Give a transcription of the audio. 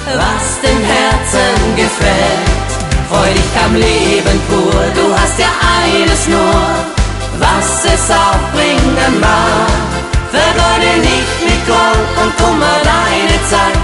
was dem Herzen gefällt. Freu dich am Leben pur, du hast ja eines nur, was es auch bringen mag. Vergeude nicht mit Groll und Kummer deine Zeit,